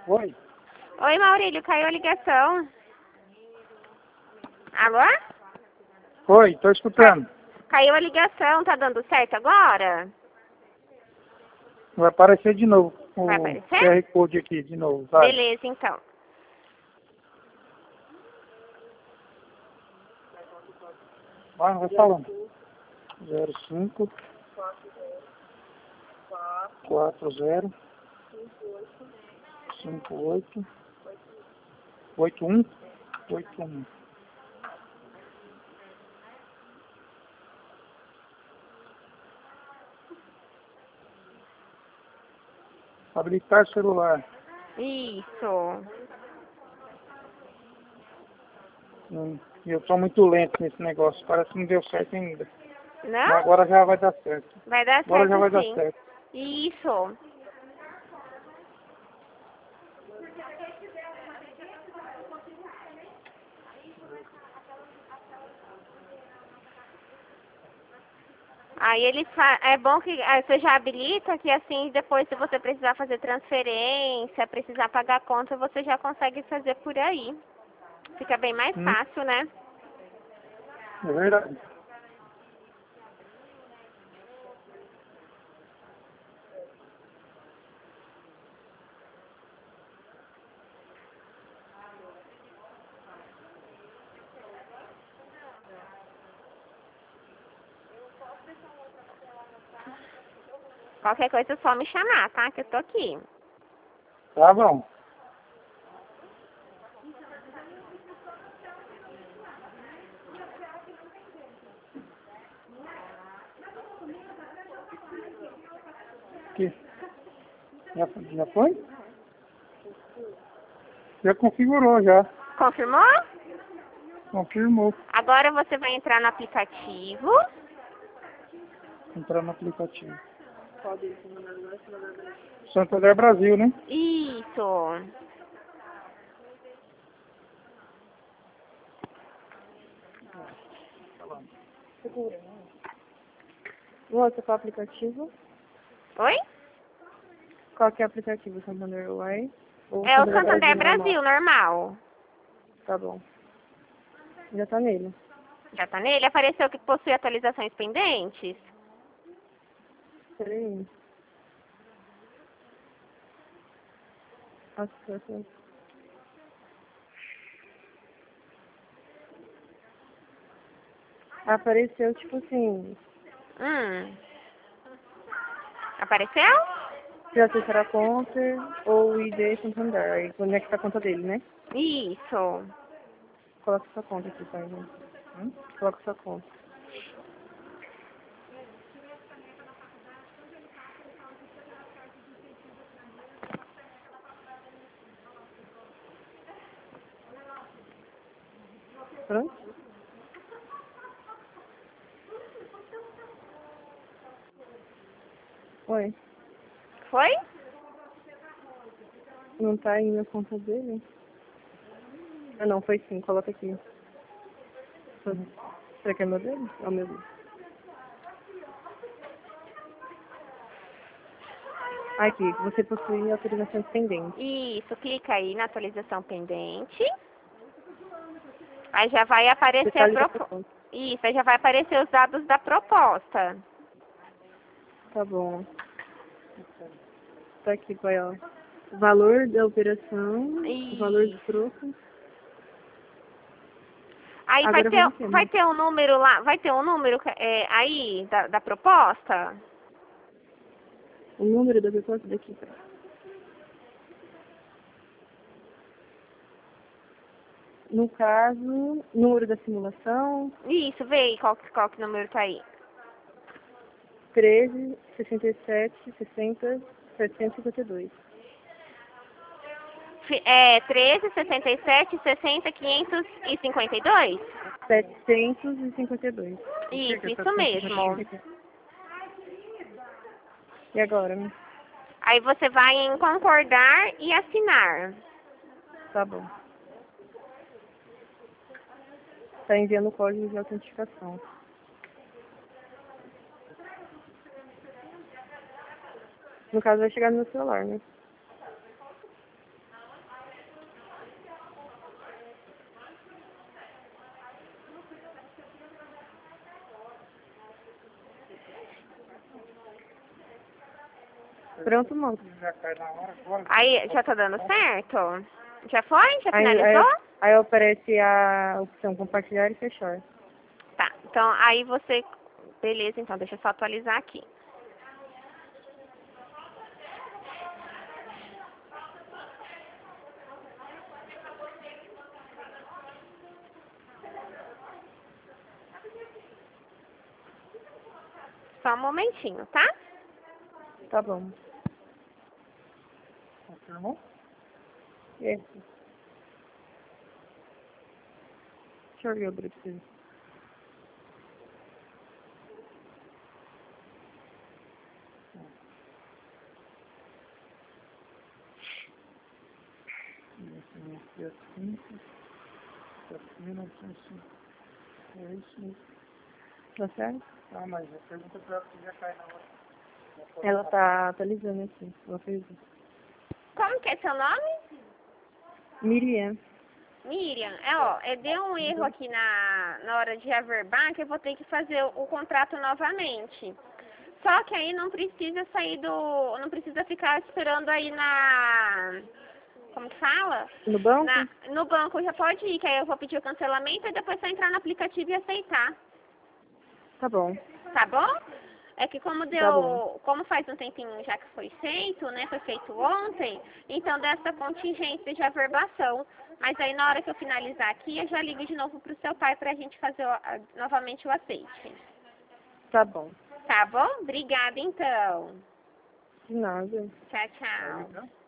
Oi? Oi, Maurílio, caiu a ligação. Alô? Oi, tô escutando. Caiu a ligação, tá dando certo agora? Vai aparecer de novo Vai o aparecer? QR Code aqui, de novo, vai. Beleza, então. Vai falando. 05 40 58 81 81. Habilitar celular. Isso. Eu tô muito lento nesse negócio, parece que não deu certo ainda. Mas Não? agora já vai dar certo. Vai dar Agora certo já vai dar sim. certo. Isso. Aí é bom que você já habilita, que assim depois se você precisar fazer transferência, precisar pagar a conta, você já consegue fazer por aí. Fica bem mais fácil, né? É verdade. Qualquer coisa é só me chamar, tá? Que eu tô aqui. Tá bom. Aqui. Já foi? Já configurou, já. Confirmou? Confirmou. Agora você vai entrar no aplicativo. Entrar no aplicativo. Santander Brasil, né? Isso. Moça, qual aplicativo? Oi? Qual que é o aplicativo? Santander Uai? Ou É o Santander normal? Brasil, normal. Tá bom. Já tá nele. Já tá nele? Apareceu que possui atualizações pendentes? Peraí. Nossa, apareceu tipo assim, Apareceu? se acessar a conta ou o ID Santander. Aí conecta a conta dele, né? Isso. Coloca sua conta aqui, pai. Coloca sua conta. Pronto? Oi. Foi? Não tá aí na conta dele? Ah não, foi sim, coloca aqui. Será que é meu dele? É o meu dele. Aqui, você possui autorizações pendentes. Isso, clica aí na atualização pendente. Aí já vai Você aparecer tá a ligado pra proposta. conta. Isso, aí já vai aparecer os dados da proposta. Tá bom. Tá aqui, pai, ó. Valor da operação, o valor do Isso. troco. Aí Agora vai você, vai né? ter um número lá, vai ter um número aí da proposta? O número da proposta daqui, pai. No caso, número da simulação, Isso, vê aí qual que número tá aí. 13, 67, 60, 752. É 13, 67, 60, 552? 752. Isso mesmo. E agora, né? Aí você vai em concordar e assinar. Tá bom. Tá enviando o código de autenticação. No caso, vai chegar no meu celular, né? Pronto, moço. Já cai na hora agora. Aí, já tá dando certo? Já foi? Já Aí, finalizou? aí aparece a opção compartilhar e fechar. Tá, então aí você... Beleza, então deixa eu só atualizar aqui. Só um momentinho, tá? Tá bom. Confirmou? Esse. Deixa eu ver o preciso. Dia 5, 1905. É isso mesmo. Tá certo? Ah, mas a pergunta pra ela se já cai na hora. Ela tá atualizando aqui. Ela fez isso. Como que é seu nome? Miriam. Miriam, deu um erro aqui na hora de averbar que eu vou ter que fazer o contrato novamente. Só que aí não precisa sair do... Não precisa ficar esperando aí na... Como que fala? No banco? No banco já pode ir, que aí eu vou pedir o cancelamento e depois só entrar no aplicativo e aceitar. Tá bom. Tá bom? É que como Tá bom. como faz um tempinho já que foi feito, né? Foi feito ontem, então dessa contingência de averbação. Mas aí na hora que eu finalizar aqui, eu já ligo de novo pro seu pai pra gente fazer novamente o aceite. Tá bom. Tá bom? Obrigada então. De nada. Tchau, tchau. Tá.